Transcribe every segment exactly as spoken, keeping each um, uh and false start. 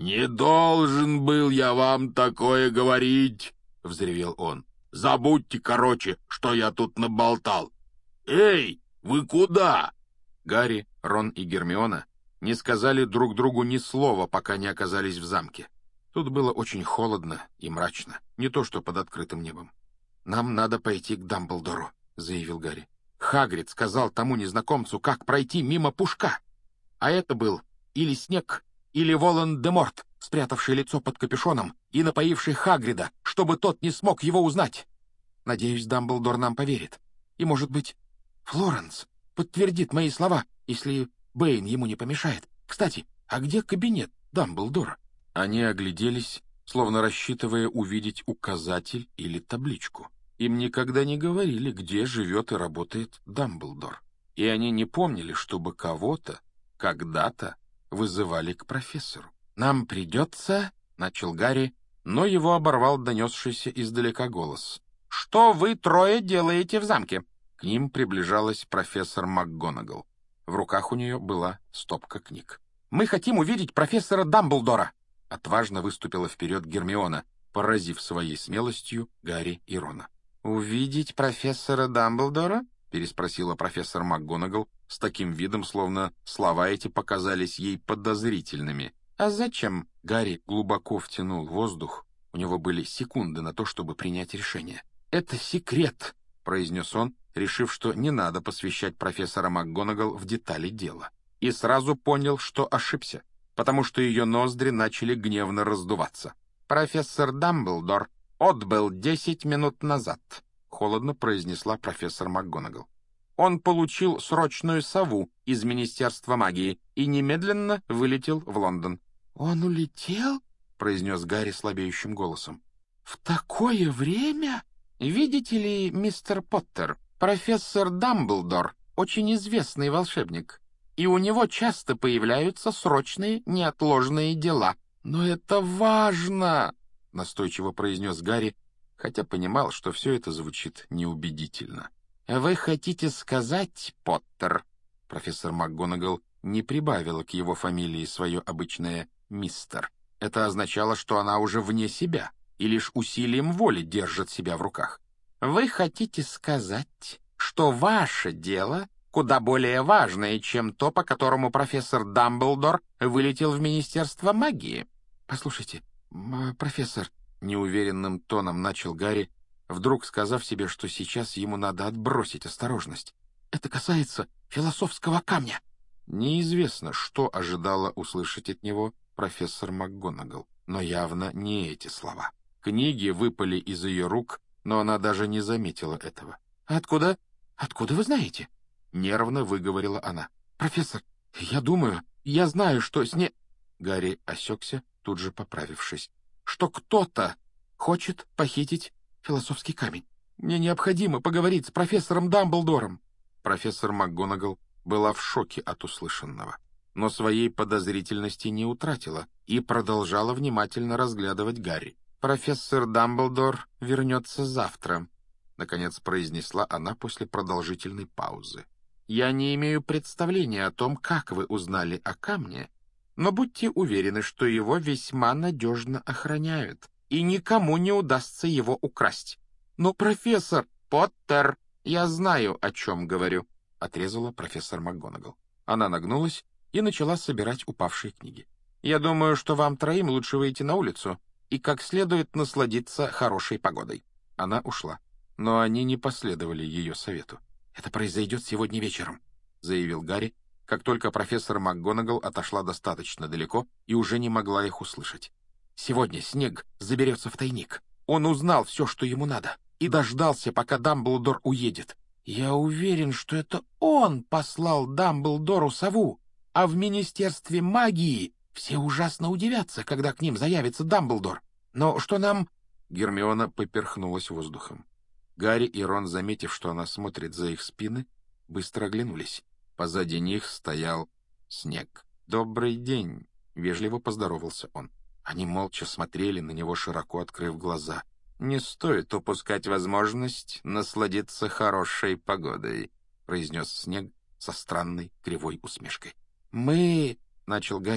«Не должен был я вам такое говорить!» — взревел он. «Забудьте, короче, что я тут наболтал! Эй, вы куда?» Гарри, Рон и Гермиона не сказали друг другу ни слова, пока не оказались в замке. Тут было очень холодно и мрачно, не то что под открытым небом. «Нам надо пойти к Дамблдору», — заявил Гарри. «Хагрид сказал тому незнакомцу, как пройти мимо Пушка. А это был или Снег, или Волан-де-Морт, спрятавший лицо под капюшоном и напоивший Хагрида, чтобы тот не смог его узнать. Надеюсь, Дамблдор нам поверит. И, может быть, Флоренс подтвердит мои слова, если Бэйн ему не помешает. Кстати, а где кабинет Дамблдора?» Они огляделись, словно рассчитывая увидеть указатель или табличку. Им никогда не говорили, где живет и работает Дамблдор. И они не помнили, чтобы кого-то когда-то вызывали к профессору. «Нам придется...» — начал Гарри, но его оборвал донесшийся издалека голос. «Что вы трое делаете в замке?» К ним приближалась профессор МакГонагал. В руках у нее была стопка книг. «Мы хотим увидеть профессора Дамблдора!» Отважно выступила вперед Гермиона, поразив своей смелостью Гарри и Рона. «Увидеть профессора Дамблдора?» — переспросила профессор МакГонагал с таким видом, словно слова эти показались ей подозрительными. «А зачем?» Гарри глубоко втянул воздух. У него были секунды на то, чтобы принять решение. «Это секрет», — произнес он, решив, что не надо посвящать профессора МакГонагал в детали дела. И сразу понял, что ошибся, потому что ее ноздри начали гневно раздуваться. «Профессор Дамблдор отбыл десять минут назад», — холодно произнесла профессор МакГонагал. «Он получил срочную сову из Министерства магии и немедленно вылетел в Лондон». «Он улетел?» — произнес Гарри слабеющим голосом. «В такое время? Видите ли, мистер Поттер, профессор Дамблдор очень известный волшебник, и у него часто появляются срочные, неотложные дела». «Но это важно!» — настойчиво произнес Гарри, хотя понимал, что все это звучит неубедительно. «Вы хотите сказать, Поттер?» Профессор МакГонагал не прибавила к его фамилии свое обычное «мистер». Это означало, что она уже вне себя и лишь усилием воли держит себя в руках. «Вы хотите сказать, что ваше дело куда более важное, чем то, по которому профессор Дамблдор вылетел в Министерство магии?» «Послушайте, профессор», — неуверенным тоном начал Гарри, вдруг сказав себе, что сейчас ему надо отбросить осторожность. «Это касается философского камня». Неизвестно, что ожидала услышать от него профессор МакГонагал, но явно не эти слова. Книги выпали из ее рук, но она даже не заметила этого. «Откуда? Откуда вы знаете?» — нервно выговорила она. «Профессор, я думаю, я знаю, что с не...» Гарри осекся, тут же поправившись. «Что кто-то хочет похитить философский камень. Мне необходимо поговорить с профессором Дамблдором». Профессор МакГонагал была в шоке от услышанного, но своей подозрительности не утратила и продолжала внимательно разглядывать Гарри. «Профессор Дамблдор вернется завтра», — наконец произнесла она после продолжительной паузы. «Я не имею представления о том, как вы узнали о камне, но будьте уверены, что его весьма надежно охраняют, и никому не удастся его украсть». «Но, профессор...» «Поттер, я знаю, о чем говорю», — отрезала профессор МакГонагал. Она нагнулась и начала собирать упавшие книги. «Я думаю, что вам троим лучше выйти на улицу и как следует насладиться хорошей погодой». Она ушла, но они не последовали ее совету. «Это произойдет сегодня вечером», — заявил Гарри, как только профессор МакГонагал отошла достаточно далеко и уже не могла их услышать. «Сегодня Снег заберется в тайник. Он узнал все, что ему надо, и дождался, пока Дамблдор уедет. Я уверен, что это он послал Дамблдору сову, а в Министерстве магии все ужасно удивятся, когда к ним заявится Дамблдор. Но что нам...» Гермиона поперхнулась воздухом. Гарри и Рон, заметив, что она смотрит за их спины, быстро оглянулись. Позади них стоял Снег. «Добрый день!» — вежливо поздоровался он. Они молча смотрели на него, широко открыв глаза. «Не стоит упускать возможность насладиться хорошей погодой», — произнес Снег со странной кривой усмешкой. «Мы...» — начал Гарри,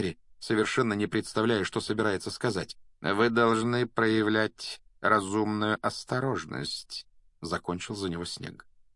совершенно не представляя, что собирается сказать. «Вы должны проявлять разумную осторожность», — закончил за него Снег.